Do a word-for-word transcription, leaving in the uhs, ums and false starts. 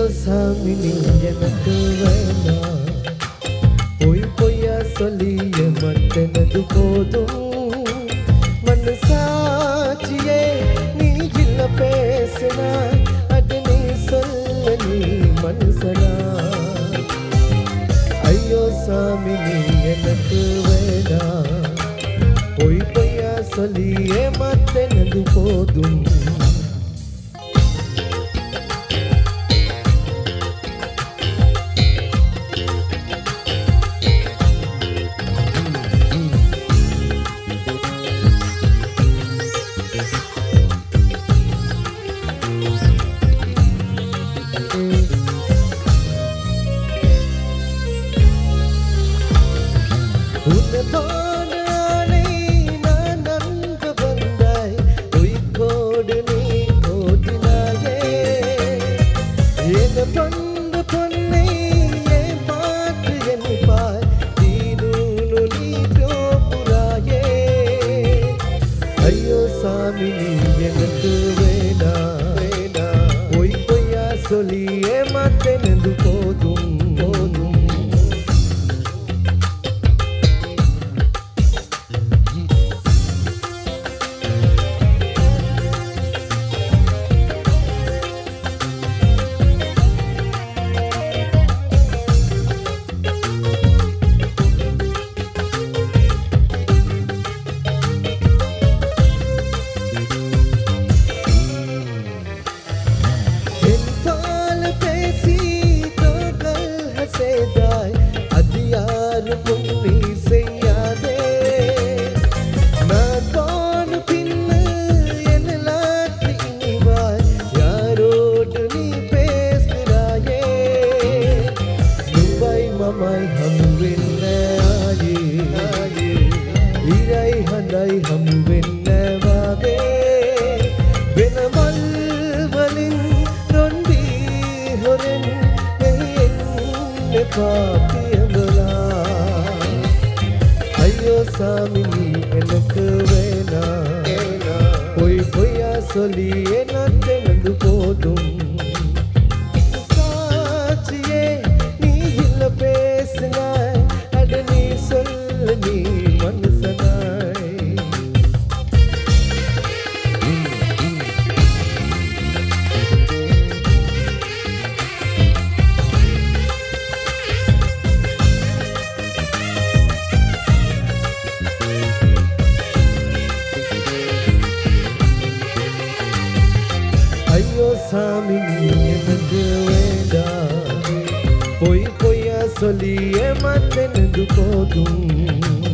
சாமி நீ எனக்கு வேணாம், பொய் பொய்யா சொல்லிய மட்டனது போதும். மண்ணு சாட்சியே நீ இல்ல பேசினா, அது நீ சொல்ல நீ மனுஷனா. ஐயோ சாமி நீ எனக்கு வேணாம், பொய் பொய்யா சொல்லிய மட்டனது போதும். சாமி நீ எனக்கு வேணாம், பொய் பொய்யா சொல்லியே மாட்டேனது போதும் போதும். அது யாருக்கும் நீ செய்யாதே, நான் போன பின்னு என்னலாற்றி இனிவாய் யாரோடு நீ பேசுகிறாயே. துபாய் மமாய் हम விண்ண ஆயே, இறை ஹந்தாய் हम விண்ண வாகே. வினமல் வலின் ரொண்டி ஹொரன் பாப்பியங்களா. ஐயோ சாமி நீ எனக்கு வேணாம், பொய் பொய்யா சொல்லி என்னது போதும். சாட்சியே நீ இல்ல பேசினாய், அட நீ சொல்ல நீ மனுஷனாய். ஐயோ சாமி நீ எனக்கு வேண்டாம், பொய் பொய்யா சொல்லியே மாட்டேனது போதும்.